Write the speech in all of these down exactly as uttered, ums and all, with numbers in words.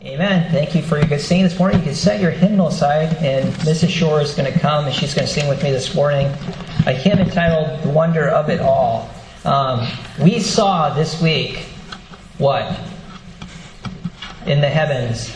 Amen. Thank you for your good singing this morning. You can set your hymnal aside, and Missus Shore is going to come, and she's going to sing with me this morning a hymn entitled "The Wonder of It All." Um, we saw this week what in the heavens?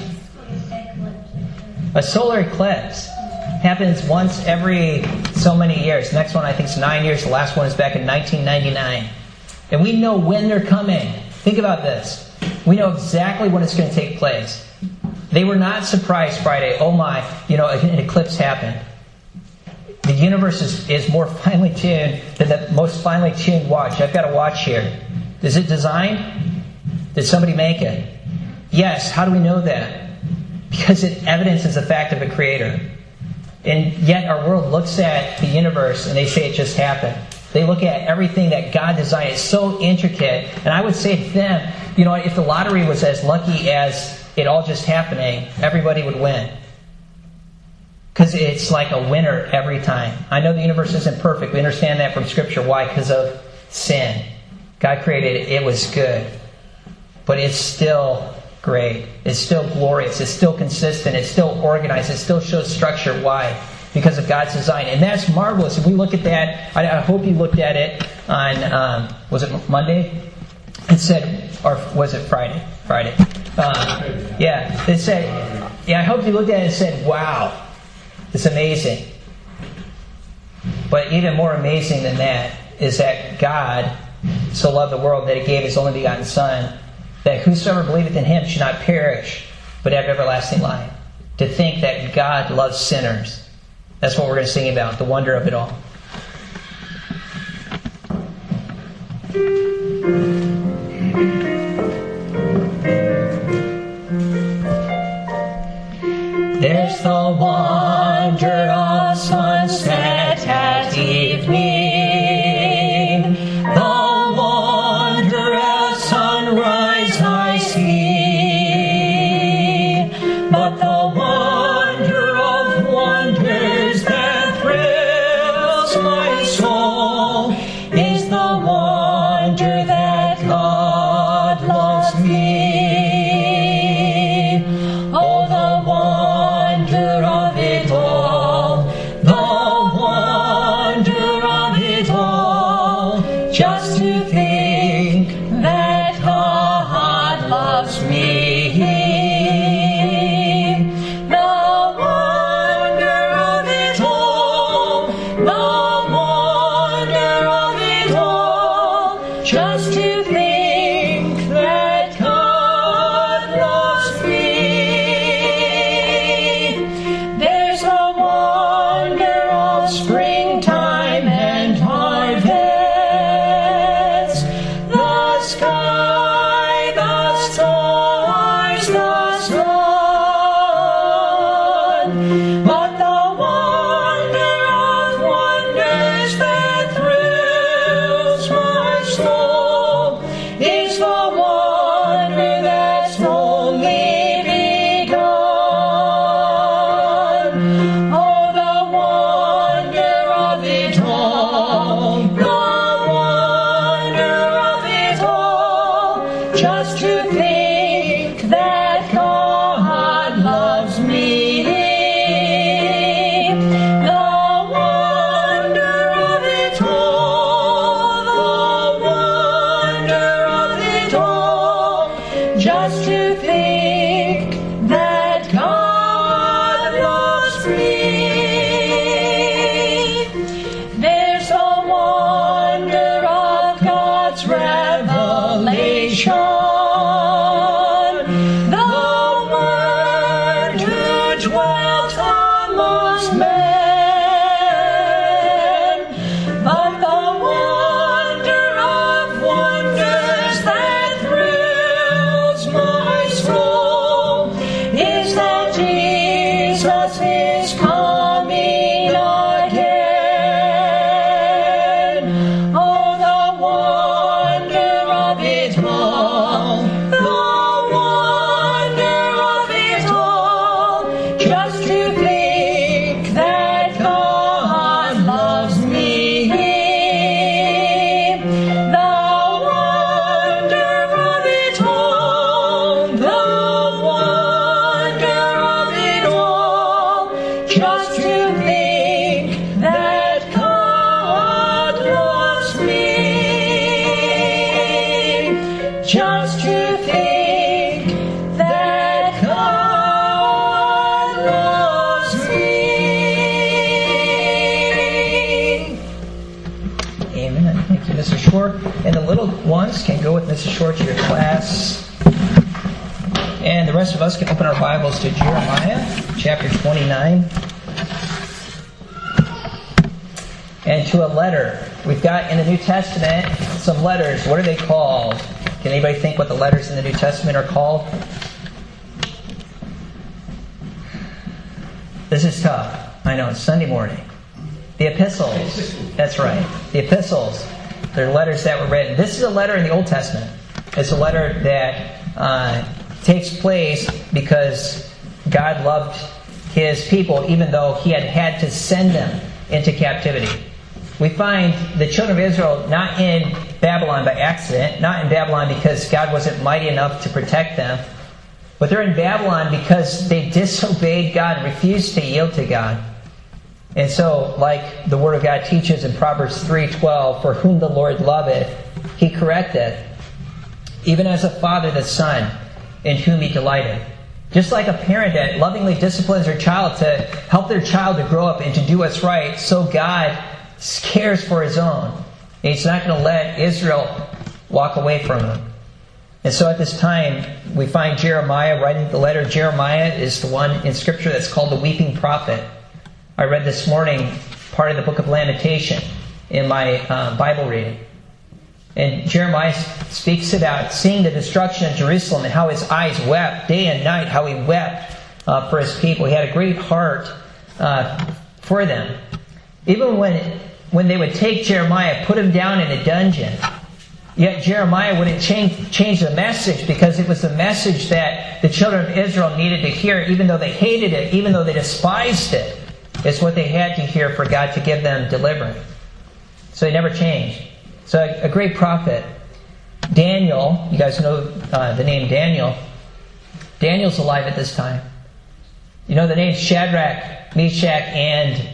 A solar eclipse. Happens once every so many years. The next one I think is nine years. The last one is back in nineteen ninety-nine. And we know when they're coming. Think about this. We know exactly when it's going to take place. They were not surprised Friday. Oh my, you know, an eclipse happened. The universe is, is more finely tuned than the most finely tuned watch. I've got a watch here. Is it designed? Did somebody make it? Yes. How do we know that? Because it evidences the fact of a creator. And yet our world looks at the universe and they say it just happened. They look at everything that God designed. It's so intricate. And I would say to them, you know, if the lottery was as lucky as it all just happening, everybody would win. Because it's like a winner every time. I know the universe isn't perfect. We understand that from Scripture. Why? Because of sin. God created it. It was good. But it's still great. It's still glorious. It's still consistent. It's still organized. It still shows structure. Why? Because of God's design. And that's marvelous. If we look at that, I, I hope you looked at it on, um, was it Monday? It said, or was it Friday? Friday. Uh, yeah. It said, yeah, I hope you looked at it and said, wow, it's amazing. But even more amazing than that is that God so loved the world that He gave His only begotten Son, that whosoever believeth in Him should not perish, but have everlasting life. To think that God loves sinners. That's what we're going to sing about, the wonder of it all. There's the wonder of sunset at evening, the wonder at sunrise I see, but the wonder of wonders that thrills my soul is the wonder that God loves me. Oh, the wonder of it all, the wonder of it all, just to think that God loves me. Just to think that God loves me. There's a wonder of springtime and harvest. The sky, the stars, the sun. But the wonder of wonders that thrills my soul is the wonder that's only begun. Oh, the wonder of it all, the wonder of it all, just to think that God little ones can go with Missus Short to your class. And the rest of us can open our Bibles to Jeremiah chapter twenty-nine. And to a letter. We've got in the New Testament some letters. What are they called? Can anybody think what the letters in the New Testament are called? This is tough. I know, it's Sunday morning. The epistles. That's right. The epistles. They're letters that were written. This is a letter in the Old Testament. It's a letter that uh, takes place because God loved His people, even though He had had to send them into captivity. We find the children of Israel not in Babylon by accident, not in Babylon because God wasn't mighty enough to protect them, but they're in Babylon because they disobeyed God and refused to yield to God. And so, like the Word of God teaches in Proverbs three twelve, for whom the Lord loveth, He correcteth, even as a father the son, in whom He delighteth. Just like a parent that lovingly disciplines their child to help their child to grow up and to do what's right, so God cares for His own. And He's not going to let Israel walk away from Him. And so at this time, we find Jeremiah writing the letter. Jeremiah is the one in Scripture that's called the weeping prophet. I read this morning part of the book of Lamentation in my uh, Bible reading. And Jeremiah speaks about seeing the destruction of Jerusalem and how his eyes wept day and night, how he wept uh, for his people. He had a great heart uh, for them. Even when, when they would take Jeremiah, put him down in a dungeon, yet Jeremiah wouldn't change, change the message because it was the message that the children of Israel needed to hear, even though they hated it, even though they despised it. It's what they had to hear for God to give them deliverance. So he never changed. So a, a great prophet, Daniel, you guys know uh, the name Daniel. Daniel's alive at this time. You know the names Shadrach, Meshach, and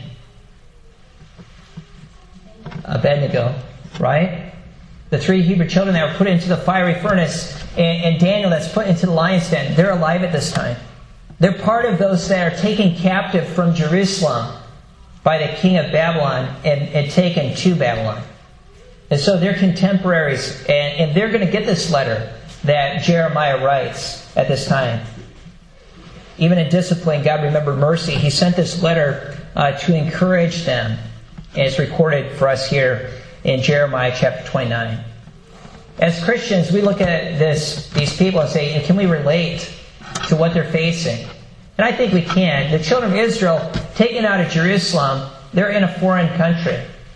Abednego, right? The three Hebrew children that were put into the fiery furnace, and, and Daniel that's put into the lion's den, they're alive at this time. They're part of those that are taken captive from Jerusalem by the king of Babylon and, and taken to Babylon. And so they're contemporaries, and, and they're going to get this letter that Jeremiah writes at this time. Even in discipline, God remembered mercy. He sent this letter uh, to encourage them. And it's recorded for us here in Jeremiah chapter twenty-nine. As Christians, we look at this, these people and say, can we relate to what they're facing? And I think we can. The children of Israel, taken out of Jerusalem, they're in a foreign country.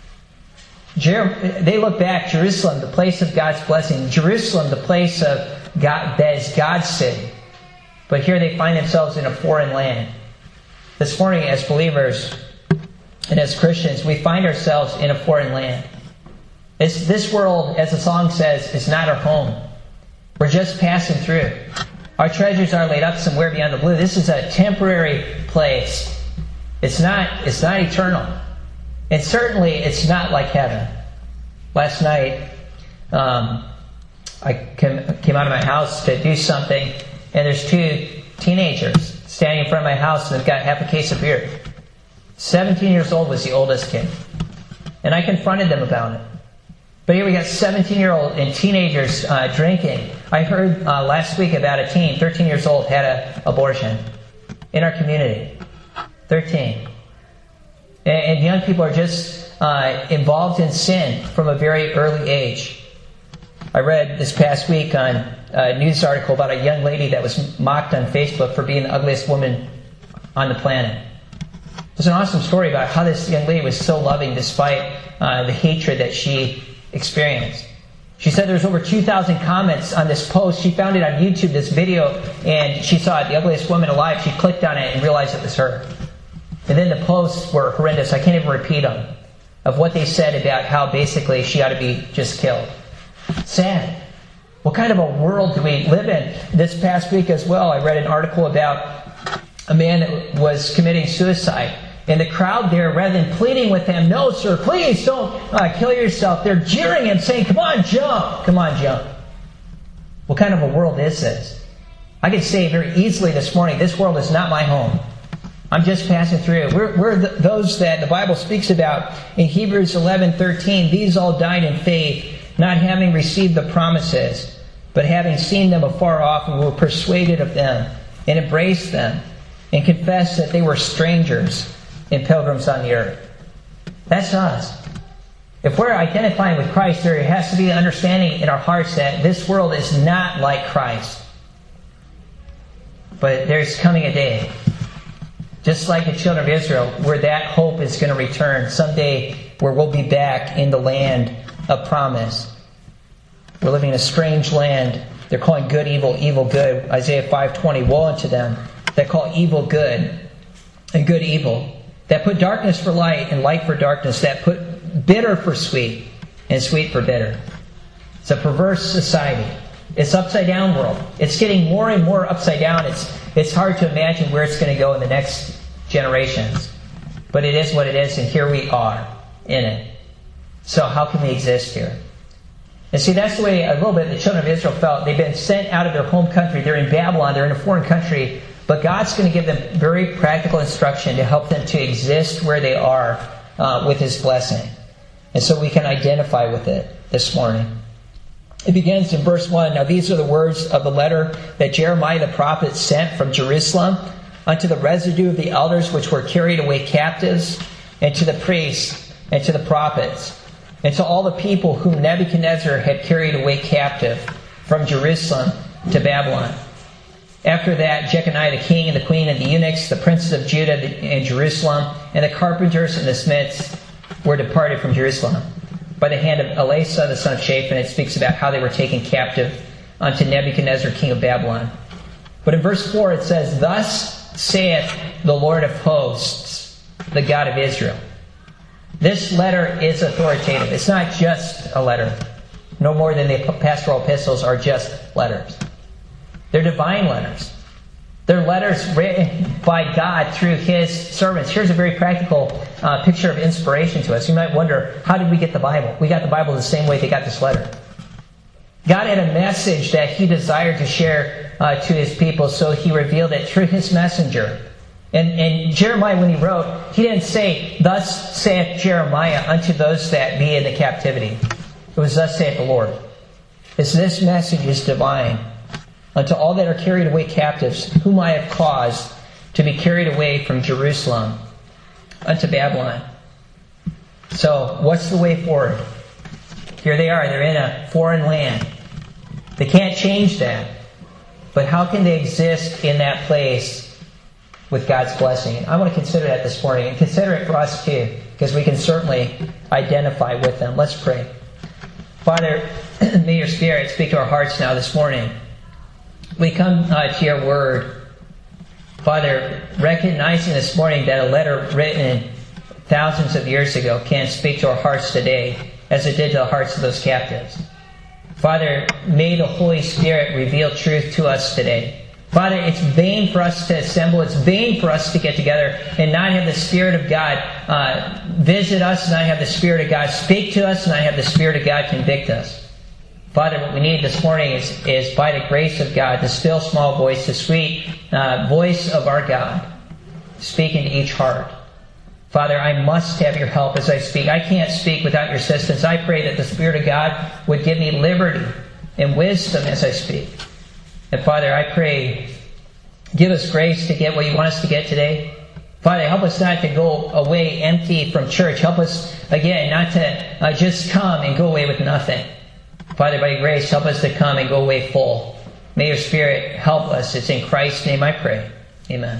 Jer- they look back, Jerusalem, the place of God's blessing. Jerusalem, the place of God, that is God's city. But here they find themselves in a foreign land. This morning, as believers and as Christians, we find ourselves in a foreign land. It's, this world, as the song says, is not our home. We're just passing through. Our treasures are laid up somewhere beyond the blue. This is a temporary place. It's not, it's not eternal. And certainly it's not like heaven. Last night, um, I came, came out of my house to do something, and there's two teenagers standing in front of my house, and they've got half a case of beer. seventeen years old was the oldest kid. And I confronted them about it. But here we got seventeen-year-old and teenagers uh, drinking. I heard uh, last week about a teen, thirteen years old, had an abortion in our community. thirteen. And, and young people are just uh, involved in sin from a very early age. I read this past week on a news article about a young lady that was mocked on Facebook for being the ugliest woman on the planet. It was an awesome story about how this young lady was so loving despite uh, the hatred that she experienced. She said there's over two thousand comments on this post. She found it on YouTube, this video, and she saw it, the ugliest woman alive. She clicked on it and realized it was her. And then the posts were horrendous. I can't even repeat them, of what they said about how basically she ought to be just killed. Sad. What kind of a world do we live in? This past week as well, I read an article about a man that was committing suicide. And the crowd there, rather than pleading with him, no, sir, please don't uh, kill yourself, they're jeering him, saying, come on, jump, come on, jump. What kind of a world is this? I can say very easily this morning, this world is not my home. I'm just passing through. We're, we're the, those that the Bible speaks about in Hebrews eleven thirteen. These all died in faith, not having received the promises, but having seen them afar off, and were persuaded of them, and embraced them, and confessed that they were strangers and pilgrims on the earth. That's us. If we're identifying with Christ, there has to be an understanding in our hearts that this world is not like Christ. But there's coming a day, just like the children of Israel, where that hope is going to return. Someday where we'll be back in the land of promise. We're living in a strange land. They're calling good evil, evil good. Isaiah five twenty, woe unto them that call evil good and good evil, that put darkness for light and light for darkness, that put bitter for sweet and sweet for bitter. It's a perverse society. It's upside down world. It's getting more and more upside down. It's it's hard to imagine where it's going to go in the next generations. But it is what it is, and here we are in it. So how can we exist here? And see, that's the way a little bit the children of Israel felt. They've been sent out of their home country. They're in Babylon. They're in a foreign country. But God's going to give them very practical instruction to help them to exist where they are uh, with His blessing. And so we can identify with it this morning. It begins in verse one. Now these are the words of the letter that Jeremiah the prophet sent from Jerusalem unto the residue of the elders which were carried away captives, and to the priests, and to the prophets, and to all the people whom Nebuchadnezzar had carried away captive from Jerusalem to Babylon. After that, Jeconiah the king and the queen and the eunuchs, the princes of Judah and Jerusalem, and the carpenters and the smiths were departed from Jerusalem by the hand of Elasah the son of Shaphan. It speaks about how they were taken captive unto Nebuchadnezzar king of Babylon. But in verse four it says, Thus saith the Lord of hosts, the God of Israel. This letter is authoritative. It's not just a letter. No more than the pastoral epistles are just letters. They're divine letters. They're letters written by God through His servants. Here's a very practical uh, picture of inspiration to us. You might wonder, how did we get the Bible? We got the Bible the same way they got this letter. God had a message that He desired to share uh, to His people, so He revealed it through His messenger. And, and Jeremiah, when he wrote, he didn't say, Thus saith Jeremiah unto those that be in the captivity. It was, Thus saith the Lord. It's this message is divine. Unto all that are carried away captives, whom I have caused to be carried away from Jerusalem unto Babylon. So, what's the way forward? Here they are. They're in a foreign land. They can't change that. But how can they exist in that place with God's blessing? I want to consider that this morning, and consider it for us too, because we can certainly identify with them. Let's pray. Father, may your Spirit speak to our hearts now this morning. We come uh, to your word, Father, recognizing this morning that a letter written thousands of years ago can speak to our hearts today as it did to the hearts of those captives. Father, may the Holy Spirit reveal truth to us today. Father, it's vain for us to assemble. It's vain for us to get together and not have the Spirit of God uh, visit us, not have the Spirit of God speak to us, not have the Spirit of God convict us. Father, what we need this morning is, is by the grace of God, the still small voice, the sweet uh, voice of our God, speaking to each heart. Father, I must have your help as I speak. I can't speak without your assistance. I pray that the Spirit of God would give me liberty and wisdom as I speak. And Father, I pray, give us grace to get what you want us to get today. Father, help us not to go away empty from church. Help us, again, not to uh, just come and go away with nothing. Father, by your grace, help us to come and go away full. May your Spirit help us. It's in Christ's name I pray. Amen.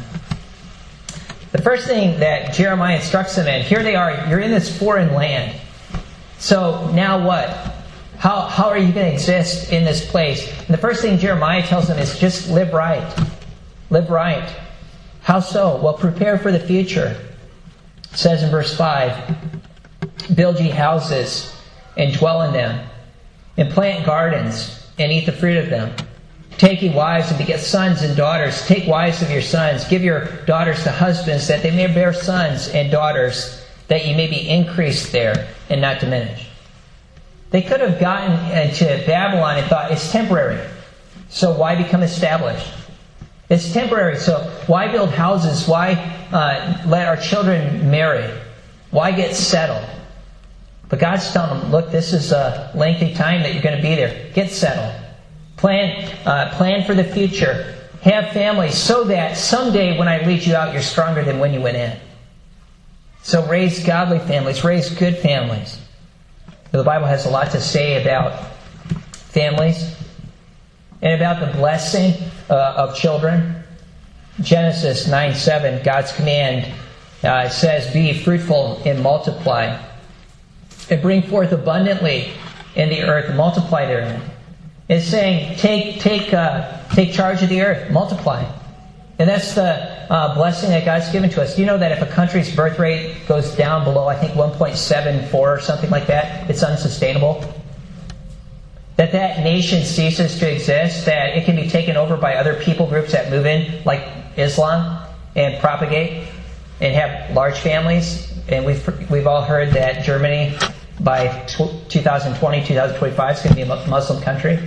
The first thing that Jeremiah instructs them in, here they are, you're in this foreign land. So now what? How, how are you going to exist in this place? And the first thing Jeremiah tells them is just live right. Live right. How so? Well, prepare for the future. It says in verse five, build ye houses and dwell in them, and plant gardens, and eat the fruit of them. Take ye wives, and beget sons and daughters. Take wives of your sons. Give your daughters to husbands, that they may bear sons and daughters, that ye may be increased there, and not diminished. They could have gotten into Babylon and thought, it's temporary, so why become established? It's temporary, so why build houses? Why uh, let our children marry? Why get settled? But God's telling them, look, this is a lengthy time that you're going to be there. Get settled. Plan, uh, plan for the future. Have families so that someday when I lead you out, you're stronger than when you went in. So raise godly families. Raise good families. The Bible has a lot to say about families and about the blessing uh, of children. Genesis nine seven, God's command uh, says, be fruitful and multiply, and bring forth abundantly in the earth, and multiply therein. It's saying, take take uh, take charge of the earth, multiply. And that's the uh, blessing that God's given to us. Do you know that if a country's birth rate goes down below, I think, one point seven four or something like that, it's unsustainable? That that nation ceases to exist, that it can be taken over by other people groups that move in, like Islam, and propagate, and have large families. And we've, we've all heard that Germany, by twenty twenty, twenty twenty-five, is going to be a Muslim country.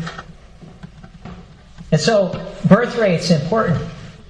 And so, birth rate's important.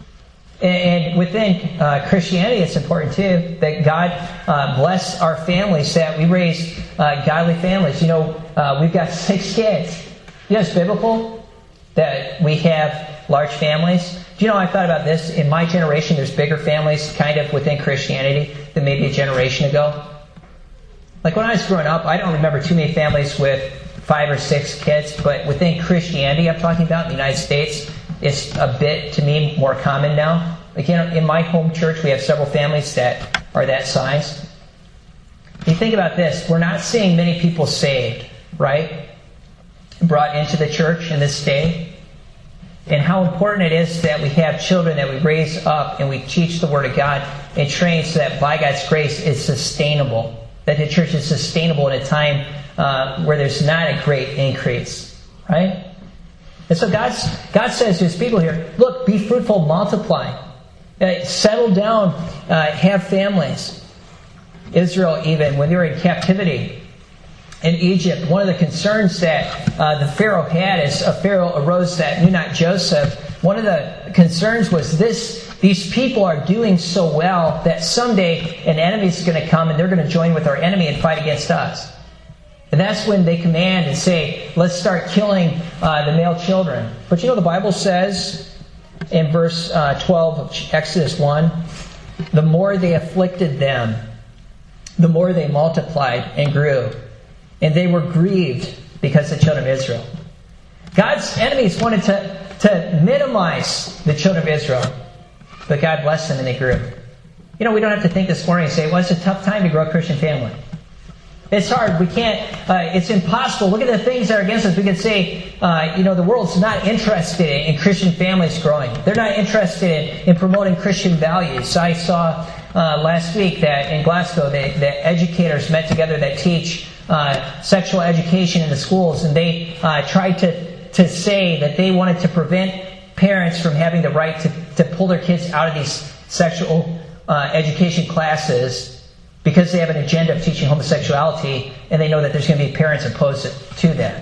And within uh, Christianity, it's important too that God uh, bless our families, that we raise uh, godly families. You know, uh, we've got six kids. You know, it's biblical that we have large families. Do you know, I thought about this. In my generation, there's bigger families kind of within Christianity than maybe a generation ago. Like when I was growing up, I don't remember too many families with five or six kids, but within Christianity, I'm talking about in the United States, it's a bit, to me, more common now. Like, you know, in my home church, we have several families that are that size. You think about this. We're not seeing many people saved, right? Brought into the church in this day. And how important it is that we have children that we raise up and we teach the Word of God and train so that by God's grace it's sustainable. That the church is sustainable in a time uh, where there's not a great increase, right? And so God's, God says to His people here, look, be fruitful, multiply. Uh, settle down, uh, have families. Israel, even, when they were in captivity in Egypt, one of the concerns that uh, the Pharaoh had as a Pharaoh arose that knew not Joseph, one of the concerns was this: these people are doing so well that someday an enemy is going to come and they're going to join with our enemy and fight against us. And that's when they command and say, let's start killing uh, the male children. But you know, the Bible says in verse uh, twelve of Exodus one, the more they afflicted them, the more they multiplied and grew. And they were grieved because of the children of Israel. God's enemies wanted to, to minimize the children of Israel. But God blessed them and they grew. You know, we don't have to think this morning and say, well, it's a tough time to grow a Christian family. It's hard. We can't, uh, it's impossible. Look at the things that are against us. We can say, uh, you know, the world's not interested in Christian families growing. They're not interested in, in promoting Christian values. I saw uh, last week that in Glasgow, the, the educators met together that teach uh, sexual education in the schools, and they uh, tried to, to say that they wanted to prevent parents from having the right to, to pull their kids out of these sexual uh, education classes because they have an agenda of teaching homosexuality, and they know that there's going to be parents opposed to that.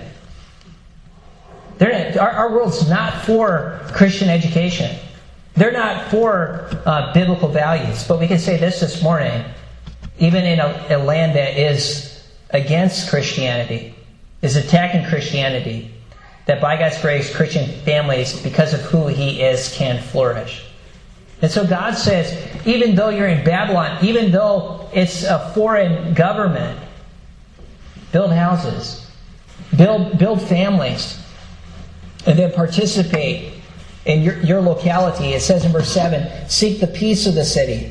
They're, our, our world's not for Christian education. They're not for uh, biblical values. But we can say this this morning, even in a, a land that is against Christianity, is attacking Christianity, that by God's grace, Christian families, because of who He is, can flourish. And so God says, even though you're in Babylon, even though it's a foreign government, build houses, build build families, and then participate in your, your locality. It says in verse seven, seek the peace of the city,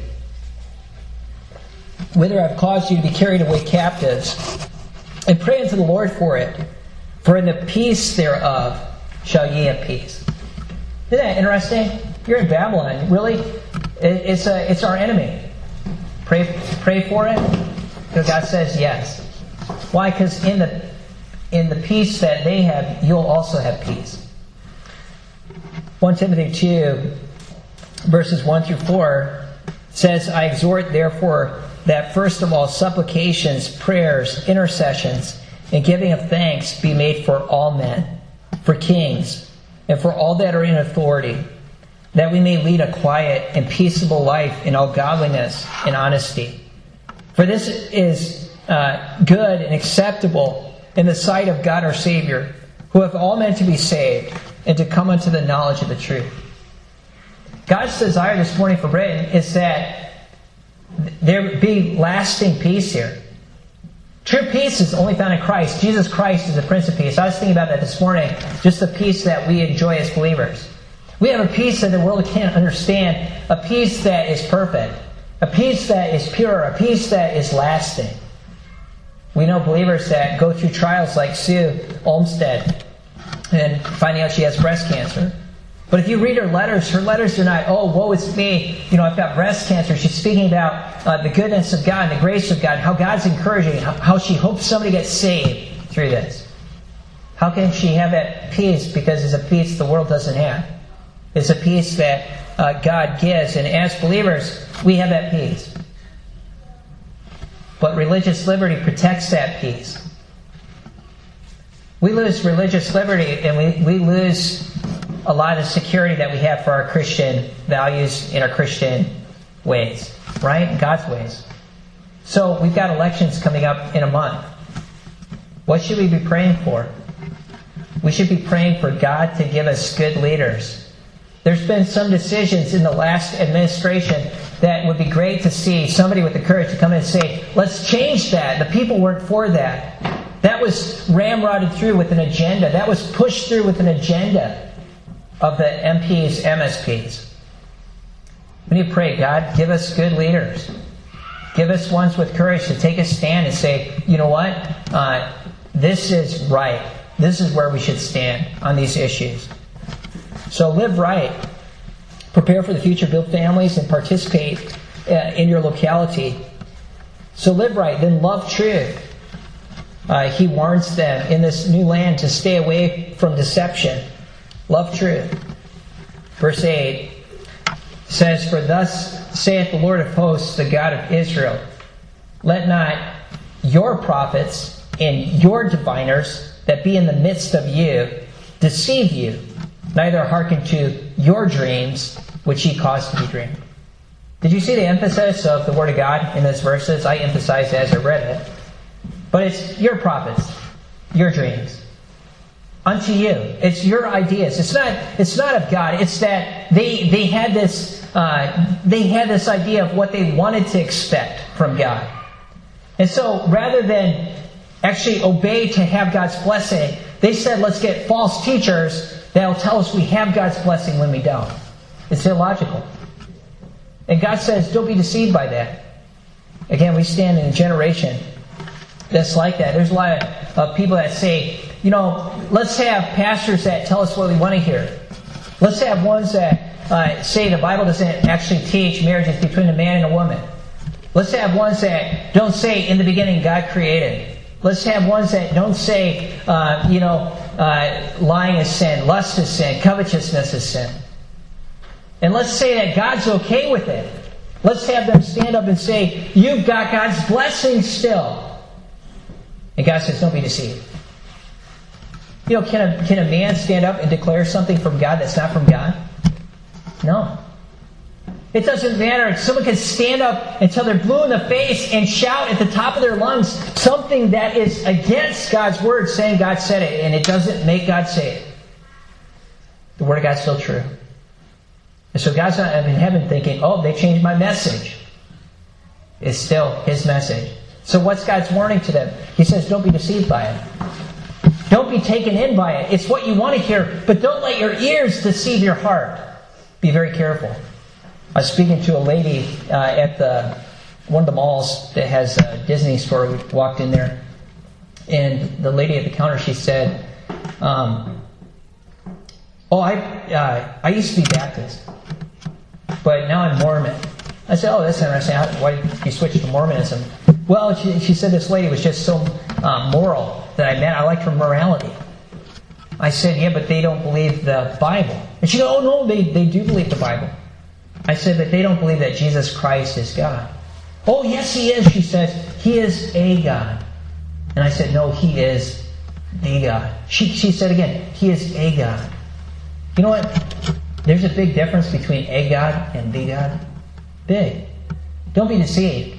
whither I've caused you to be carried away captives, and pray unto the Lord for it, for in the peace thereof shall ye have peace. Isn't that interesting? You're in Babylon. Really? It's a, it's our enemy. Pray pray for it? Because God says yes. Why? Because in the in the peace that they have, you'll also have peace. First Timothy two, verses one through four says, I exhort therefore that first of all supplications, prayers, intercessions, and giving of thanks be made for all men, for kings, and for all that are in authority, that we may lead a quiet and peaceable life in all godliness and honesty. For this is uh, good and acceptable in the sight of God our Savior, who have all meant to be saved and to come unto the knowledge of the truth. God's desire this morning for Britain is that there be lasting peace here. True peace is only found in Christ. Jesus Christ is the Prince of Peace. I was thinking about that this morning, just the peace that we enjoy as believers. We have a peace that the world can't understand, a peace that is perfect, a peace that is pure, a peace that is lasting. We know believers that go through trials like Sue Olmstead and finding out she has breast cancer. But if you read her letters, her letters are not, oh, woe is me, you know, I've got breast cancer. She's speaking about uh, the goodness of God and the grace of God, how God's encouraging, how, how she hopes somebody gets saved through this. How can she have that peace? Because it's a peace the world doesn't have. It's a peace that uh, God gives. And as believers, we have that peace. But religious liberty protects that peace. We lose religious liberty and we, we lose a lot of security that we have for our Christian values in our Christian ways, right? God's ways. So we've got elections coming up in a month. What should we be praying for? We should be praying for God to give us good leaders. There's been some decisions in the last administration that would be great to see somebody with the courage to come in and say, let's change that. The people weren't for that. That was ramrodded through with an agenda. That was pushed through with an agenda of the M Ps, M S Ps. We need to pray, God, give us good leaders. Give us ones with courage to take a stand and say, you know what? Uh, this is right. This is where we should stand on these issues. So live right. Prepare for the future, build families, and participate uh, in your locality. So live right, then love truth. Uh, he warns them in this new land to stay away from deception. Love truth. Verse eight says, for thus saith the Lord of hosts, the God of Israel, let not your prophets and your diviners that be in the midst of you deceive you, neither hearken to your dreams, which ye cause to be dreamed. Did you see the emphasis of the Word of God in those verses? I emphasized it as I read it. But it's your prophets, your dreams. Unto you. It's your ideas. It's not, it's not of God. It's that they they had this uh, they had this idea of what they wanted to expect from God. And so rather than actually obey to have God's blessing, they said, let's get false teachers that will tell us we have God's blessing when we don't. It's illogical. And God says, don't be deceived by that. Again, we stand in a generation that's like that. There's a lot of uh, people that say, you know, let's have pastors that tell us what we want to hear. Let's have ones that uh, say the Bible doesn't actually teach marriages between a man and a woman. Let's have ones that don't say, in the beginning, God created. Let's have ones that don't say, uh, you know, uh, lying is sin, lust is sin, covetousness is sin. And let's say that God's okay with it. Let's have them stand up and say, you've got God's blessing still. And God says, don't be deceived. You know, can a, can a man stand up and declare something from God that's not from God? No. It doesn't matter. Someone can stand up until they're blue in the face and shout at the top of their lungs something that is against God's Word, saying God said it, and it doesn't make God say it. The Word of God's still true. And so God's not in heaven thinking, oh, they changed my message. It's still His message. So what's God's warning to them? He says, don't be deceived by it. Don't be taken in by it. It's what you want to hear, but don't let your ears deceive your heart. Be very careful. I was speaking to a lady uh, at the one of the malls that has a Disney store. We walked in there, and the lady at the counter, she said, um, oh, I uh, I used to be Baptist, but now I'm Mormon. I said, oh, that's interesting. How, why did you switch to Mormonism? Well, she, she said this lady was just so uh, moral that I met. I liked her morality. I said, yeah, but they don't believe the Bible. And she said, oh, no, they, they do believe the Bible. I said, but they don't believe that Jesus Christ is God. Oh, yes, He is, she says. He is a God. And I said, no, He is the God. She, she said again, He is a God. You know what? There's a big difference between a God and the God. Big. Don't be deceived.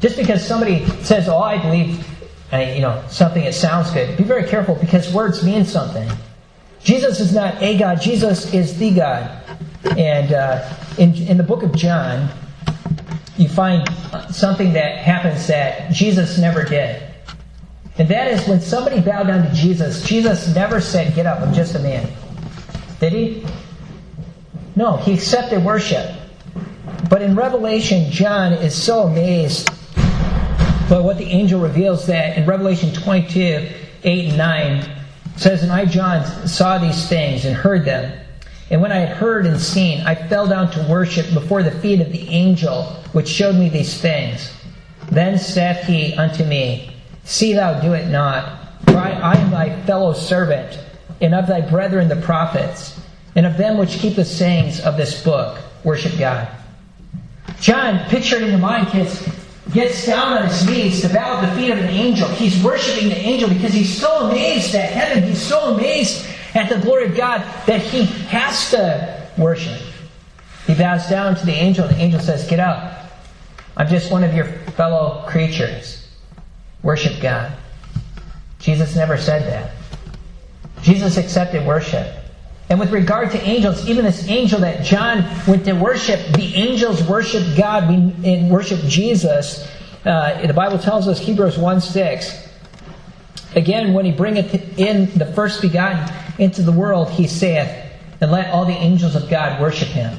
Just because somebody says, oh, I believe uh, you know, something that sounds good, be very careful because words mean something. Jesus is not a God. Jesus is the God. And uh, in, in the book of John, you find something that happens that Jesus never did. And that is when somebody bowed down to Jesus, Jesus never said, get up, I'm just a man. Did he? No, he accepted worship. But in Revelation, John is so amazed by what the angel reveals that in Revelation twenty-two, eight and nine, it says, and I, John, saw these things and heard them. And when I had heard and seen, I fell down to worship before the feet of the angel which showed me these things. Then saith he unto me, see thou do it not, for I, I am thy fellow servant, and of thy brethren the prophets, and of them which keep the sayings of this book, worship God. John, picture it in your mind, kids, gets down on his knees to bow at the feet of an angel. He's worshiping the angel because he's so amazed at heaven. He's so amazed at the glory of God that he has to worship. He bows down to the angel. The angel says, get up. I'm just one of your fellow creatures. Worship God. Jesus never said that. Jesus accepted worship. And with regard to angels, even this angel that John went to worship, the angels worship God and worship Jesus. Uh, the Bible tells us, Hebrews one six, again, when he bringeth in the first begotten into the world, he saith, and let all the angels of God worship him.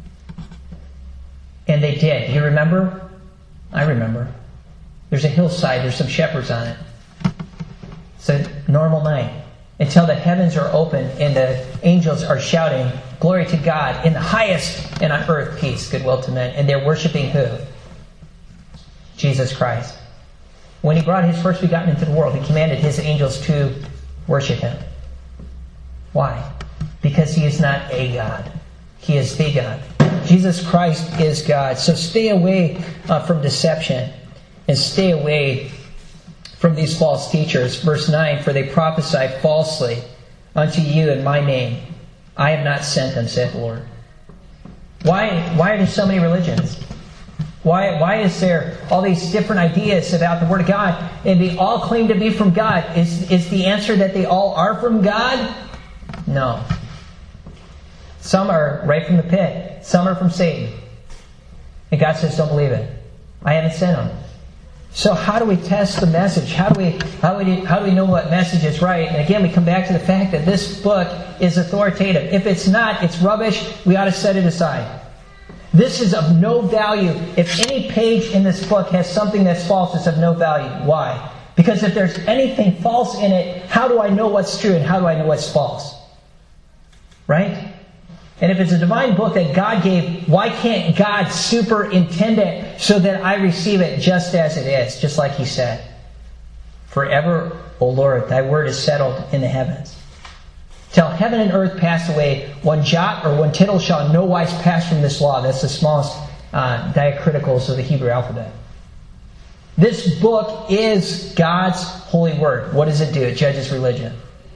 And they did. Do you remember? I remember. There's a hillside. There's some shepherds on it. It's a normal night. Until the heavens are open and the angels are shouting, glory to God in the highest, and on earth peace, goodwill to men. And they're worshiping who? Jesus Christ. When he brought his first begotten into the world, he commanded his angels to worship him. Why? Because he is not a God. He is the God. Jesus Christ is God. So stay away uh, from deception and stay away from these false teachers. Verse nine, for they prophesy falsely unto you in my name. I have not sent them, saith the Lord. Why, why are there so many religions? Why, why is there all these different ideas about the Word of God and they all claim to be from God? Is, is the answer that they all are from God? No. Some are right from the pit. Some are from Satan. And God says, don't believe it. I haven't sent them. So how do we test the message? How do we how do we how do we know what message is right? And again, we come back to the fact that this book is authoritative. If it's not, it's rubbish. We ought to set it aside. This is of no value. If any page in this book has something that's false, it's of no value. Why? Because if there's anything false in it, how do I know what's true and how do I know what's false? Right? And if it's a divine book that God gave, why can't God superintend it so that I receive it just as it is, just like he said? Forever, O Lord, thy word is settled in the heavens. Till heaven and earth pass away, one jot or one tittle shall in no wise pass from this law. That's the smallest uh, diacriticals of the Hebrew alphabet. This book is God's holy word. What does it do? It judges religion.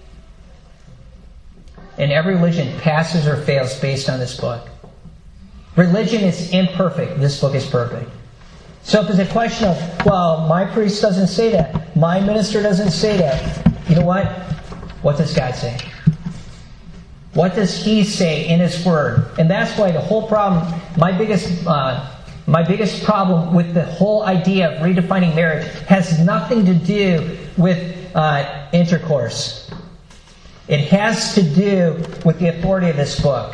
And every religion passes or fails based on this book. Religion is imperfect. This book is perfect. So if there's a question of, well, my priest doesn't say that, my minister doesn't say that, you know what? What does God say? What does he say in his word? And that's why the whole problem, my biggest, uh, my biggest problem with the whole idea of redefining marriage has nothing to do with uh, intercourse. It has to do with the authority of this book.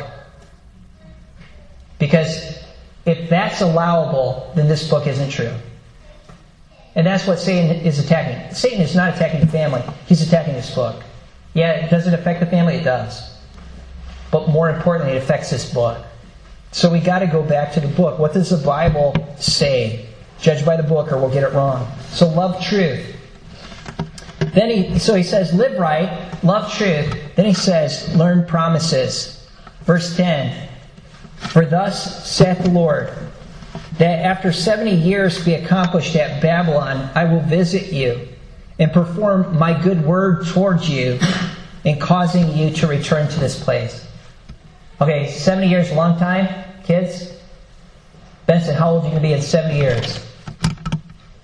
Because if that's allowable, then this book isn't true. And that's what Satan is attacking. Satan is not attacking the family. He's attacking this book. Yeah, does it affect the family? It does. But more importantly, it affects this book. So we got to go back to the book. What does the Bible say? Judge by the book or we'll get it wrong. So love truth. Then he, so he says, live right, love truth. Then he says, learn promises. Verse ten, for thus saith the Lord, that after seventy years be accomplished at Babylon, I will visit you and perform my good word towards you in causing you to return to this place. Okay, seventy years, a long time, kids? Benson, how old are you going to be in seventy years?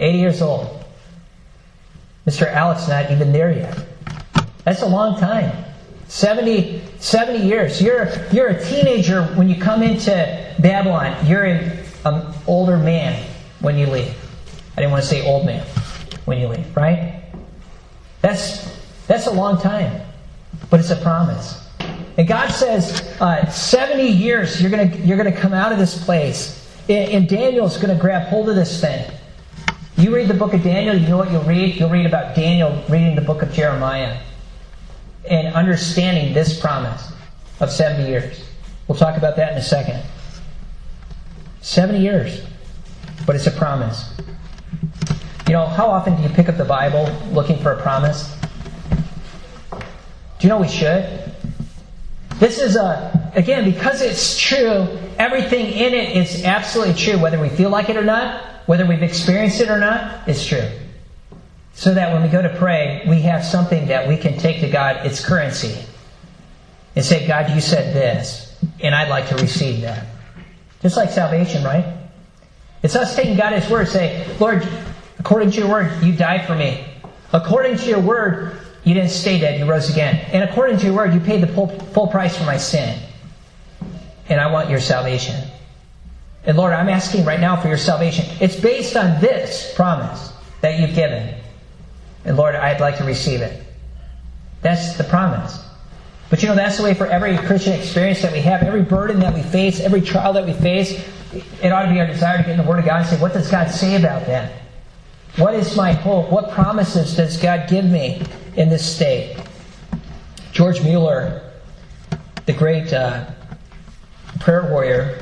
eighty years old. Mister Alex not even there yet. That's a long time. seventy, seventy years. You're, you're a teenager when you come into Babylon. You're an um, older man when you leave. I didn't want to say old man when you leave, right? That's, that's a long time. But it's a promise. And God says, uh, seventy years you're going you're gonna come out of this place. And, and Daniel's going to grab hold of this thing. You read the book of Daniel, you know what you'll read? You'll read about Daniel reading the book of Jeremiah and understanding this promise of seventy years. We'll talk about that in a second. seventy years, but it's a promise. You know, how often do you pick up the Bible looking for a promise? Do you know we should? This is a, again, because it's true, everything in it is absolutely true, whether we feel like it or not. Whether we've experienced it or not, it's true. So that when we go to pray, we have something that we can take to God, its currency, and say, God, you said this, and I'd like to receive that. Just like salvation, right? It's us taking God at His word, say, Lord, according to your word, you died for me. According to your word, you didn't stay dead, you rose again. And according to your word, you paid the full, full price for my sin. And I want your salvation. And Lord, I'm asking right now for your salvation. It's based on this promise that you've given. And Lord, I'd like to receive it. That's the promise. But you know, that's the way for every Christian experience that we have, every burden that we face, every trial that we face. It ought to be our desire to get in the Word of God and say, what does God say about that? What is my hope? What promises does God give me in this state? George Mueller, the great uh, prayer warrior,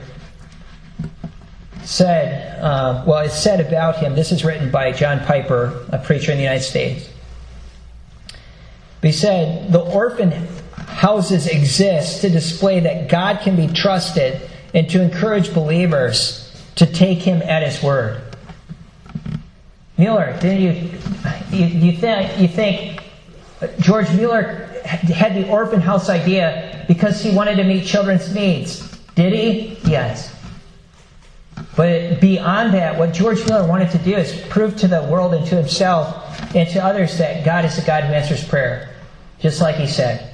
said, uh, well, it's said about him, this is written by John Piper, a preacher in the United States. But he said, the orphan houses exist to display that God can be trusted and to encourage believers to take Him at His word. Mueller, didn't you, you, you, think, you think George Mueller had the orphan house idea because he wanted to meet children's needs? Did he? Yes. But beyond that, what George Mueller wanted to do is prove to the world and to himself and to others that God is the God who answers prayer. Just like he said.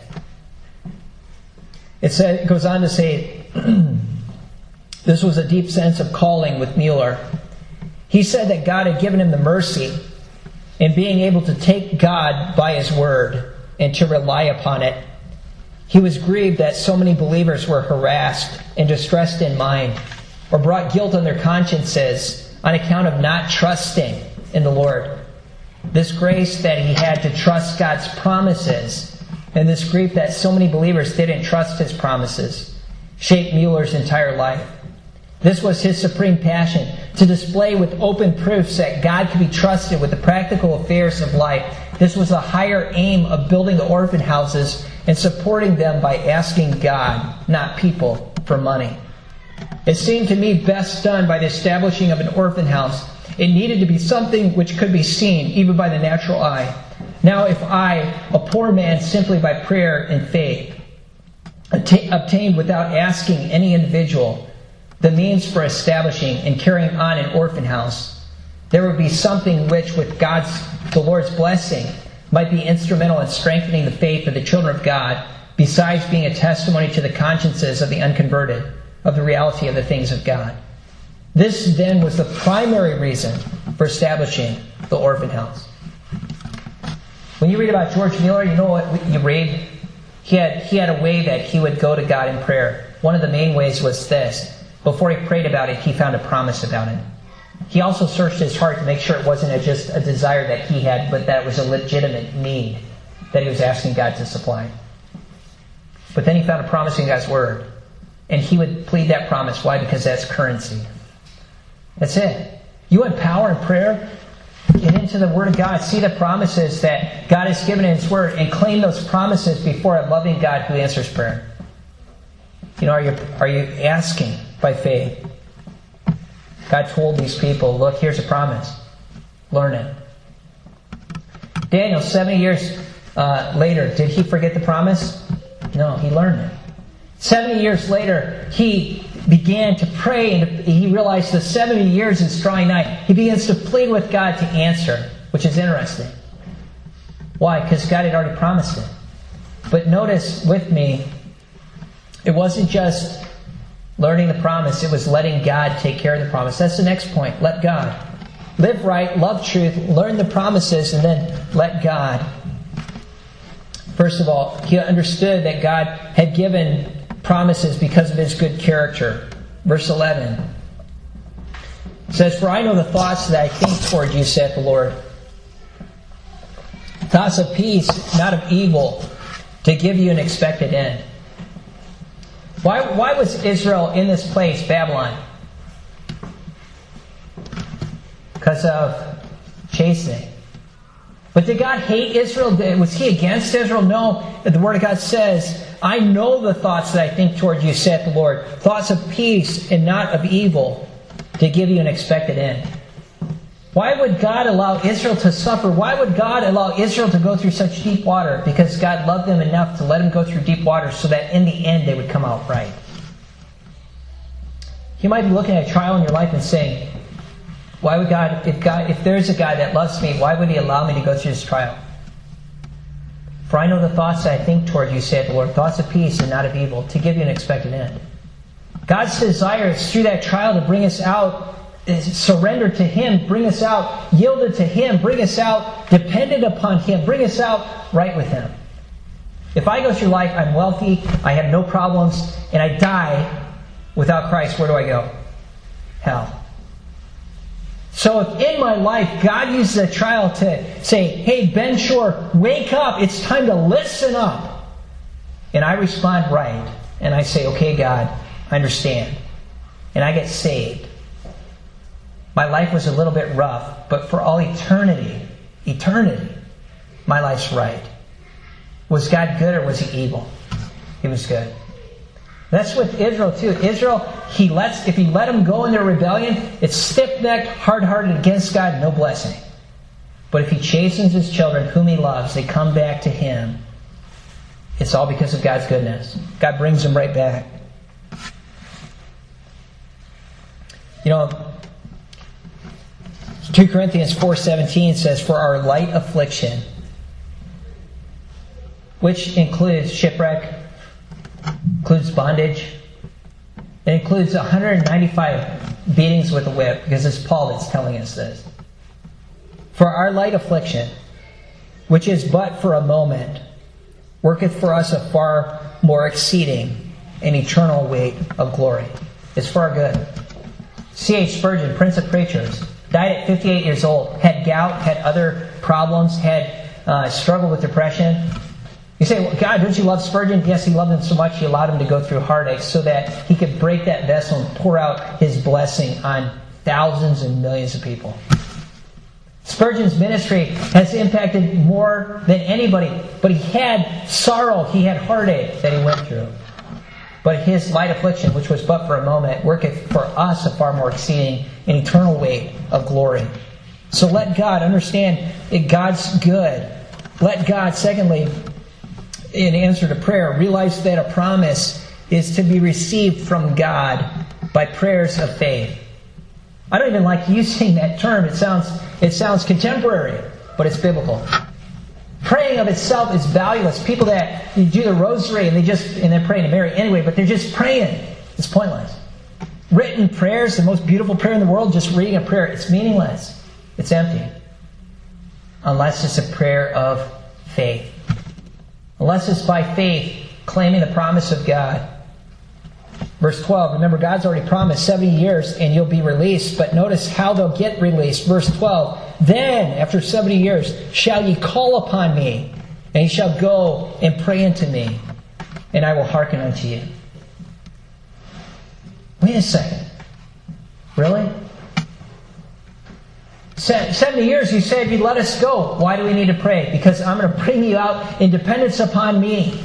It, said, it goes on to say, this was a deep sense of calling with Mueller. He said that God had given him the mercy in being able to take God by His word and to rely upon it. He was grieved that so many believers were harassed and distressed in mind, or brought guilt on their consciences on account of not trusting in the Lord. This grace that he had to trust God's promises, and this grief that so many believers didn't trust His promises, shaped Mueller's entire life. This was his supreme passion, to display with open proofs that God could be trusted with the practical affairs of life. This was the higher aim of building the orphan houses and supporting them by asking God, not people, for money. It seemed to me best done by the establishing of an orphan house. It needed to be something which could be seen, even by the natural eye. Now if I, a poor man, simply by prayer and faith, obtained without asking any individual the means for establishing and carrying on an orphan house, there would be something which, with God's, the Lord's blessing, might be instrumental in strengthening the faith of the children of God, besides being a testimony to the consciences of the unconverted of the reality of the things of God. This then was the primary reason for establishing the orphan house. When you read about George Mueller, you know what you read? He had, he had a way that he would go to God in prayer. One of the main ways was this. Before he prayed about it, he found a promise about it. He also searched his heart to make sure it wasn't a, just a desire that he had, but that it was a legitimate need that he was asking God to supply. But then he found a promise in God's Word. And he would plead that promise. Why? Because that's currency. That's it. You want power in prayer? Get into the Word of God. See the promises that God has given in His Word and claim those promises before a loving God who answers prayer. You know, are you, are you asking by faith? God told these people, look, here's a promise. Learn it. Daniel, seventy years uh, later, did he forget the promise? No, he learned it. seventy years later, he began to pray, and he realized the seventy years is drawing nigh. He begins to plead with God to answer, which is interesting. Why? Because God had already promised it. But notice with me, it wasn't just learning the promise, it was letting God take care of the promise. That's the next point. Let God. Live right, love truth, learn the promises, and then let God. First of all, he understood that God had given promises because of his good character. Verse eleven says, "For I know the thoughts that I think toward you, saith the Lord. Thoughts of peace, not of evil, to give you an expected end." Why, why was Israel in this place, Babylon? Because of chastening. But did God hate Israel? Was he against Israel? No. The Word of God says, "I know the thoughts that I think toward you, saith the Lord. Thoughts of peace and not of evil, to give you an expected end." Why would God allow Israel to suffer? Why would God allow Israel to go through such deep water? Because God loved them enough to let them go through deep water so that in the end they would come out right. You might be looking at a trial in your life and saying, why would God, if God, if there's a God that loves me, why would He allow me to go through this trial? "For I know the thoughts that I think toward you, saith the Lord, thoughts of peace and not of evil, to give you an expected end." God's desire is through that trial to bring us out, surrendered to Him, bring us out, yielded to Him, bring us out, dependent upon Him, bring us out right with Him. If I go through life, I'm wealthy, I have no problems, and I die without Christ, where do I go? Hell. So if in my life God uses a trial to say, "Hey, Ben Shore, wake up, it's time to listen up," and I respond right, and I say, "Okay, God, I understand," and I get saved, my life was a little bit rough, but for all eternity, eternity, my life's right. Was God good or was He evil? He was good. That's with Israel too. Israel, he lets if he let them go in their rebellion, it's stiff-necked, hard-hearted against God, no blessing. But if He chastens His children, whom He loves, they come back to Him. It's all because of God's goodness. God brings them right back. You know, two Corinthians four seventeen says, "For our light affliction," which includes shipwreck, includes bondage, it includes one hundred ninety-five beatings with a whip, because it's Paul that's telling us this. "For our light affliction, which is but for a moment, worketh for us a far more exceeding and eternal weight of glory." It's for our good. C H Spurgeon, Prince of Preachers, died at fifty-eight years old, had gout, had other problems, had uh, struggled with depression. You say, "Well, God, don't you love Spurgeon?" Yes, He loved him so much He allowed him to go through heartache so that he could break that vessel and pour out His blessing on thousands and millions of people. Spurgeon's ministry has impacted more than anybody, but he had sorrow, he had heartache that he went through. But his light affliction, which was but for a moment, worketh for us a far more exceeding and eternal weight of glory. So let God understand that God's good. Let God, secondly, in answer to prayer, realize that a promise is to be received from God by prayers of faith. I don't even like using that term. It sounds it sounds contemporary, but it's biblical. Praying of itself is valueless. People that you do the rosary and they just and they're praying to Mary anyway, but they're just praying. It's pointless. Written prayers, the most beautiful prayer in the world, just reading a prayer, it's meaningless. It's empty. Unless it's a prayer of faith. Unless it's by faith, claiming the promise of God. Verse twelve, remember God's already promised seventy years and you'll be released. But notice how they'll get released. Verse twelve, "Then, after seventy years, shall ye call upon me, and ye shall go and pray unto me, and I will hearken unto you." Wait a second. Really? seventy years, you said you'd let us go. Why do we need to pray? Because I'm going to bring you out in dependence upon me.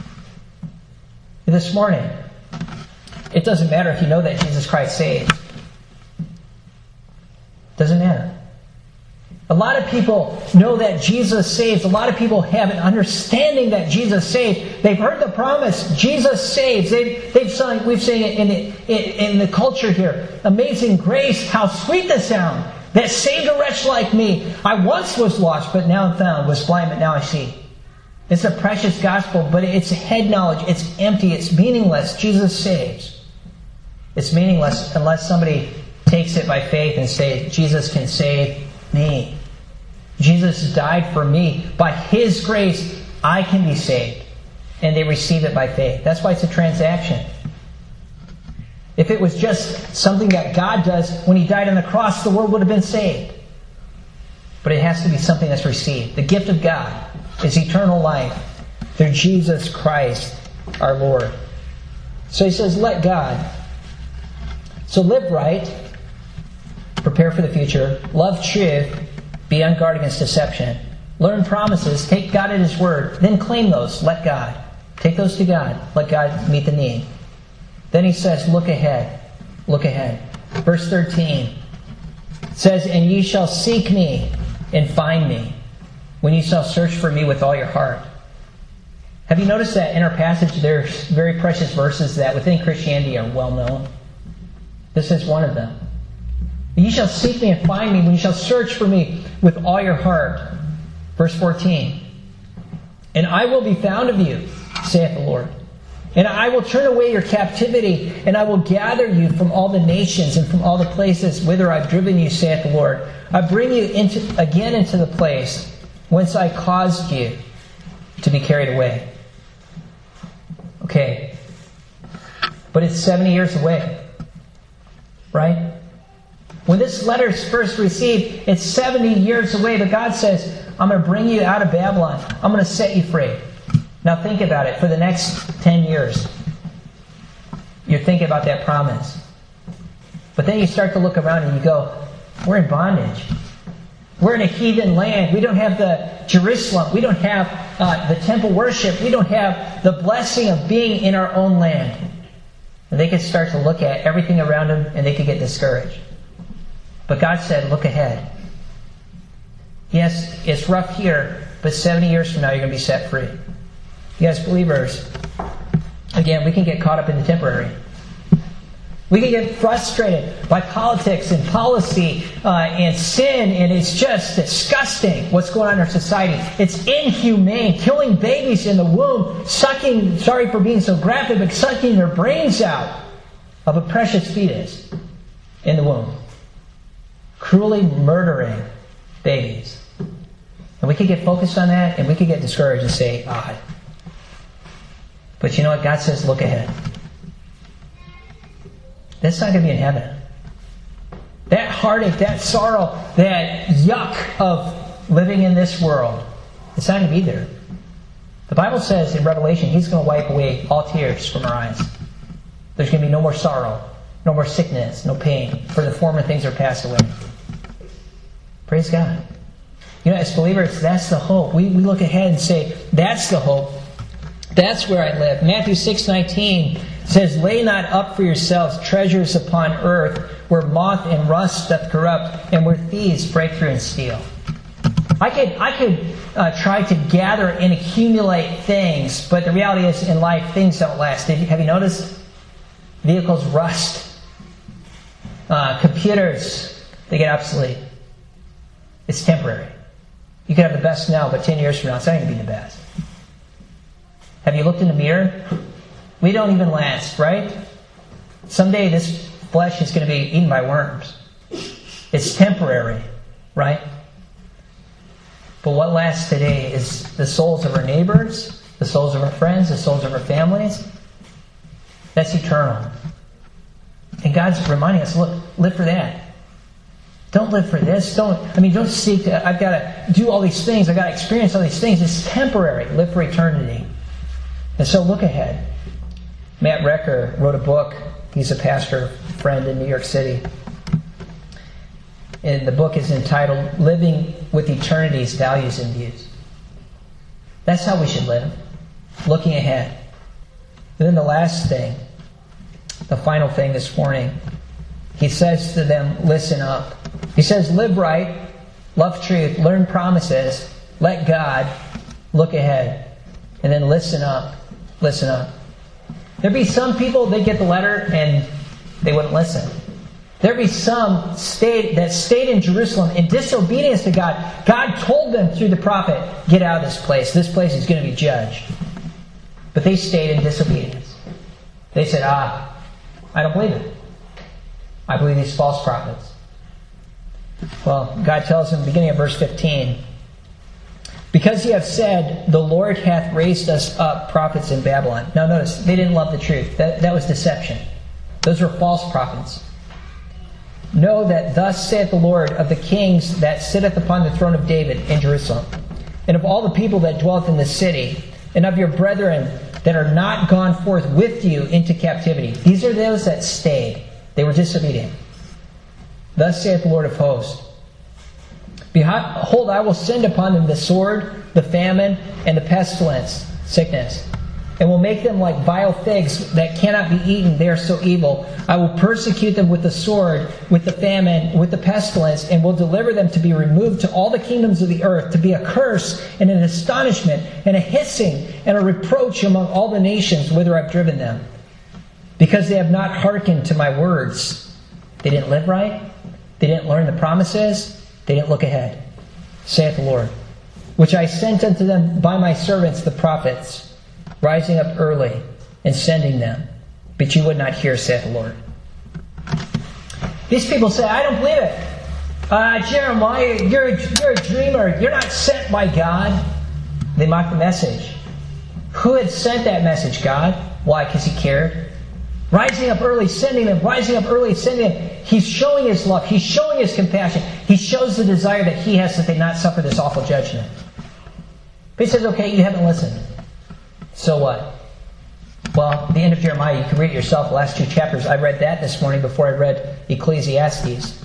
This morning, it doesn't matter if you know that Jesus Christ saved. Doesn't matter. A lot of people know that Jesus saves. A lot of people have an understanding that Jesus saves. They've heard the promise, Jesus saves. They've, they've sung, we've sung it in the, in, in the culture here. Amazing grace, how sweet the sound that saved a wretch like me. I once was lost, but now I'm found. Was blind, but now I see. It's a precious gospel, but it's head knowledge. It's empty. It's meaningless. Jesus saves. It's meaningless unless somebody takes it by faith and says, Jesus can save me. Jesus died for me. By His grace, I can be saved. And they receive it by faith. That's why it's a transaction. If it was just something that God does when He died on the cross, the world would have been saved. But it has to be something that's received. The gift of God is eternal life through Jesus Christ our Lord. So he says, let God. So live right. Prepare for the future. Love truth. Be on guard against deception. Learn promises. Take God at His word. Then claim those. Let God. Take those to God. Let God meet the need. Then he says, look ahead. Look ahead. Verse thirteen says, and ye shall seek me and find me when ye shall search for me with all your heart. Have you noticed that in our passage there's very precious verses that within Christianity are well known? This is one of them. Ye shall seek me and find me when you shall search for me with all your heart. Verse fourteen. And I will be found of you, saith the Lord. And I will turn away your captivity, and I will gather you from all the nations and from all the places whither I've driven you, saith the Lord. I bring you into, again into the place whence I caused you to be carried away. Okay. But it's seventy years away. Right? When this letter is first received, it's seventy years away, but God says, I'm going to bring you out of Babylon. I'm going to set you free. Now think about it. For the next ten years, you're thinking about that promise. But then you start to look around and you go, we're in bondage. We're in a heathen land. We don't have the Jerusalem. We don't have uh, the temple worship. We don't have the blessing of being in our own land. And they could start to look at everything around them and they could get discouraged. But God said, look ahead. Yes, it's rough here, but seventy years from now you're going to be set free. Yes, believers, again, we can get caught up in the temporary. We can get frustrated by politics and policy uh, and sin, and it's just disgusting what's going on in our society. It's inhumane, killing babies in the womb, sucking, sorry for being so graphic, but sucking their brains out of a precious fetus in the womb. Cruelly murdering babies. And we could get focused on that, and we could get discouraged and say, ah. But you know what? God says, look ahead. That's not going to be in heaven. That heartache, that sorrow, that yuck of living in this world, it's not going to be there. The Bible says in Revelation, He's going to wipe away all tears from our eyes. There's going to be no more sorrow, no more sickness, no pain, for the former things are passed away. Praise God. You know, as believers, that's the hope. We, we look ahead and say, that's the hope. That's where I live. Matthew six nineteen says, lay not up for yourselves treasures upon earth, where moth and rust doth corrupt, and where thieves break through and steal. I could, I could uh, try to gather and accumulate things, but the reality is in life, things don't last. Have you noticed? Vehicles rust. Uh, computers, they get obsolete. It's temporary. You can have the best now, but ten years from now, it's not going to be the best. Have you looked in the mirror? We don't even last, right? Someday this flesh is going to be eaten by worms. It's temporary, right? But what lasts today is the souls of our neighbors, the souls of our friends, the souls of our families. That's eternal. And God's reminding us, look, live for that. Don't live for this. Don't, I mean, don't seek to, I've got to do all these things. I've got to experience all these things. It's temporary. Live for eternity. And so look ahead. Matt Recker wrote a book. He's a pastor friend in New York City. And the book is entitled Living with Eternity's Values and Views. That's how we should live. Looking ahead. And then the last thing, the final thing this morning, he says to them, listen up. He says, live right, love truth, learn promises, let God, look ahead, and then listen up. Listen up. There'd be some people, they'd get the letter and they wouldn't listen. There'd be some stayed, that stayed in Jerusalem in disobedience to God. God told them through the prophet, get out of this place. This place is going to be judged. But they stayed in disobedience. They said, ah, I don't believe it. I believe these false prophets. Well, God tells them, beginning of verse fifteen, because ye have said, the Lord hath raised us up prophets in Babylon. Now notice, they didn't love the truth. That, that was deception. Those were false prophets. Know that thus saith the Lord of the kings that sitteth upon the throne of David in Jerusalem, and of all the people that dwelleth in the city, and of your brethren that are not gone forth with you into captivity. These are those that stayed. They were disobedient. Thus saith the Lord of hosts, behold, I will send upon them the sword, the famine, and the pestilence, sickness, and will make them like vile figs that cannot be eaten. They are so evil. I will persecute them with the sword, with the famine, with the pestilence, and will deliver them to be removed to all the kingdoms of the earth, to be a curse and an astonishment and a hissing and a reproach among all the nations whither I've driven them. Because they have not hearkened to my words. They didn't live right. They didn't learn the promises. They didn't look ahead, saith the Lord, which I sent unto them by my servants the prophets, rising up early and sending them. But you would not hear, saith the Lord. These people say, I don't believe it. Uh, Jeremiah, you're a, you're a dreamer. You're not sent by God. They mock the message. Who had sent that message? God. Why? Because He cared. Rising up early, sending them. Rising up early, sending them. He's showing His love. He's showing His compassion. He shows the desire that He has that they not suffer this awful judgment. But He says, okay, you haven't listened. So what? Well, the end of Jeremiah, you can read it yourself, the last two chapters. I read that this morning before I read Ecclesiastes.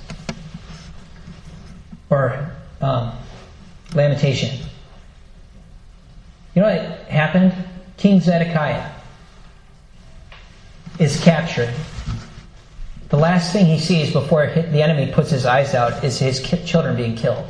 Or um, Lamentation. You know what happened? King Zedekiah is captured. The last thing he sees before the enemy puts his eyes out is his children being killed.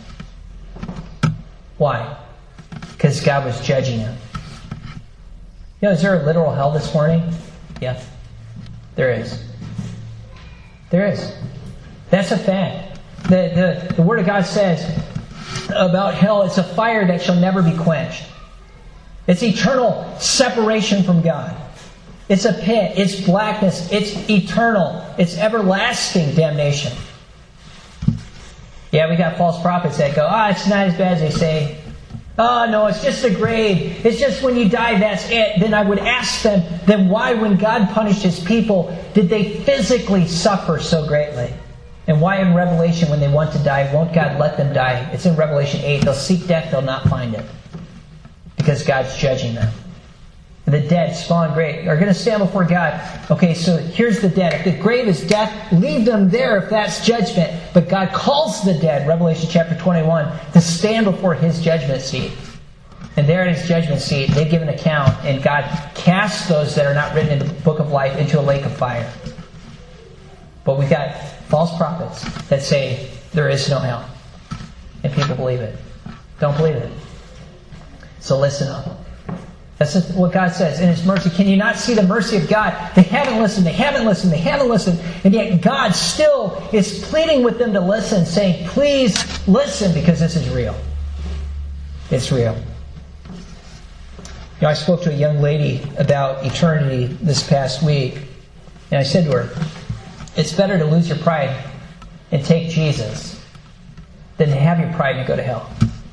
Why? Because God was judging him. You know, is there a literal hell this morning? Yeah. There is. There is. That's a fact. The, the, the Word of God says about hell, it's a fire that shall never be quenched. It's eternal separation from God. It's a pit. It's blackness. It's eternal. It's everlasting damnation. Yeah, we got false prophets that go, ah, oh, it's not as bad as they say. Oh, no, it's just a grave. It's just when you die, that's it. Then I would ask them, then why, when God punished His people, did they physically suffer so greatly? And why in Revelation, when they want to die, won't God let them die? It's in Revelation eight. They'll seek death, they'll not find it. Because God's judging them. The dead, small and great, are going to stand before God. Okay, so here's the dead. If the grave is death, leave them there if that's judgment. But God calls the dead, Revelation chapter twenty-one, to stand before His judgment seat. And there at His judgment seat, they give an account, and God casts those that are not written in the book of life into a lake of fire. But we've got false prophets that say there is no hell. And people believe it. Don't believe it. So listen up. That's just what God says in His mercy. Can you not see the mercy of God? They haven't listened, they haven't listened, they haven't listened. And yet God still is pleading with them to listen, saying, please listen, because this is real. It's real. You know, I spoke to a young lady about eternity this past week. And I said to her, it's better to lose your pride and take Jesus than to have your pride and go to hell.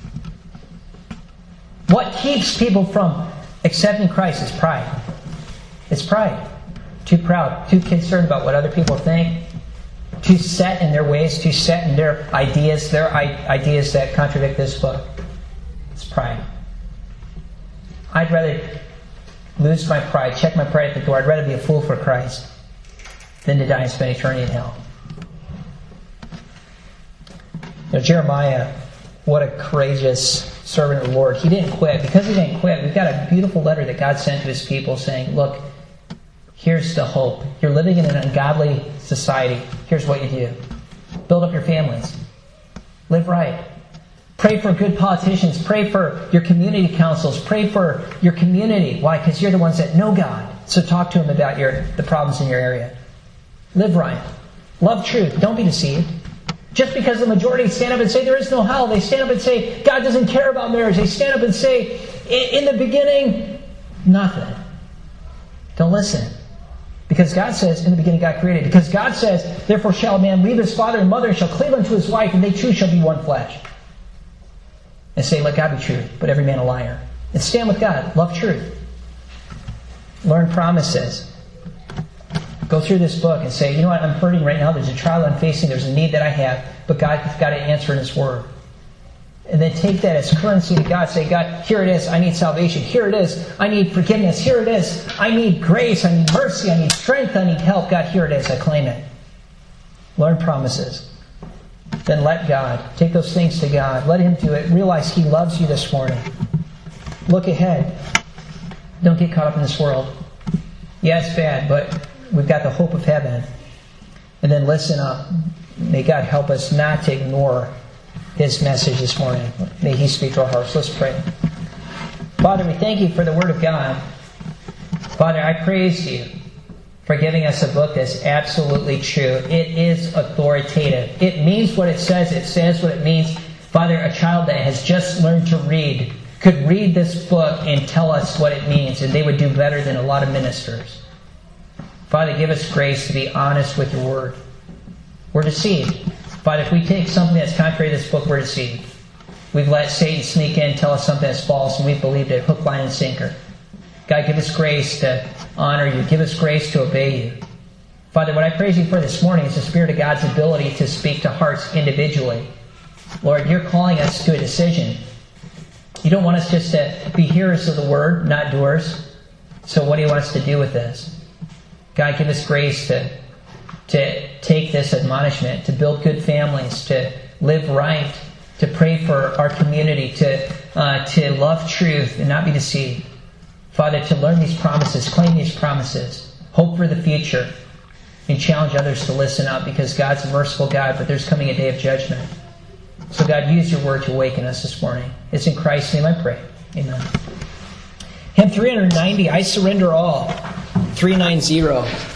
What keeps people from accepting Christ is pride. It's pride. Too proud. Too concerned about what other people think. Too set in their ways. Too set in their ideas. Their ideas that contradict this book. It's pride. I'd rather lose my pride, check my pride at the door. I'd rather be a fool for Christ than to die and spend eternity in hell. You know, Jeremiah, what a courageous servant of the Lord. He didn't quit. Because he didn't quit, we've got a beautiful letter that God sent to His people saying, look, here's the hope. You're living in an ungodly society. Here's what you do. Build up your families. Live right. Pray for good politicians. Pray for your community councils. Pray for your community. Why? Because you're the ones that know God. So talk to them about your the problems in your area. Live right. Love truth. Don't be deceived. Just because the majority stand up and say there is no hell, they stand up and say God doesn't care about marriage. They stand up and say, in the beginning, nothing. Don't listen. Because God says, in the beginning God created. Because God says, therefore shall a man leave his father and mother and shall cleave unto his wife, and they two shall be one flesh. And say, let God be true, but every man a liar. And stand with God. Love truth. Learn promises. Go through this book and say, you know what, I'm hurting right now. There's a trial I'm facing. There's a need that I have. But God's got to answer in His Word. And then take that as currency to God. Say, God, here it is. I need salvation. Here it is. I need forgiveness. Here it is. I need grace. I need mercy. I need strength. I need help. God, here it is. I claim it. Learn promises. Then let God. Take those things to God. Let Him do it. Realize He loves you this morning. Look ahead. Don't get caught up in this world. Yeah, it's bad, but we've got the hope of heaven. And then listen up. May God help us not to ignore His message this morning. May He speak to our hearts. Let's pray. Father, we thank You for the Word of God. Father, I praise You for giving us a book that's absolutely true. It is authoritative. It means what it says. It says what it means. Father, a child that has just learned to read could read this book and tell us what it means, and they would do better than a lot of ministers. Father, give us grace to be honest with Your Word. We're deceived. Father, if we take something that's contrary to this book, we're deceived. We've let Satan sneak in and tell us something that's false, and we've believed it, hook, line, and sinker. God, give us grace to honor You. Give us grace to obey You. Father, what I praise You for this morning is the Spirit of God's ability to speak to hearts individually. Lord, You're calling us to a decision. You don't want us just to be hearers of the Word, not doers. So what do You want us to do with this? God, give us grace to, to take this admonishment, to build good families, to live right, to pray for our community, to, uh, to love truth and not be deceived. Father, to learn these promises, claim these promises, hope for the future, and challenge others to listen up, because God's a merciful God, but there's coming a day of judgment. So God, use Your Word to awaken us this morning. It's in Christ's name I pray. Amen. Hymn three ninety, I Surrender All. three ninety.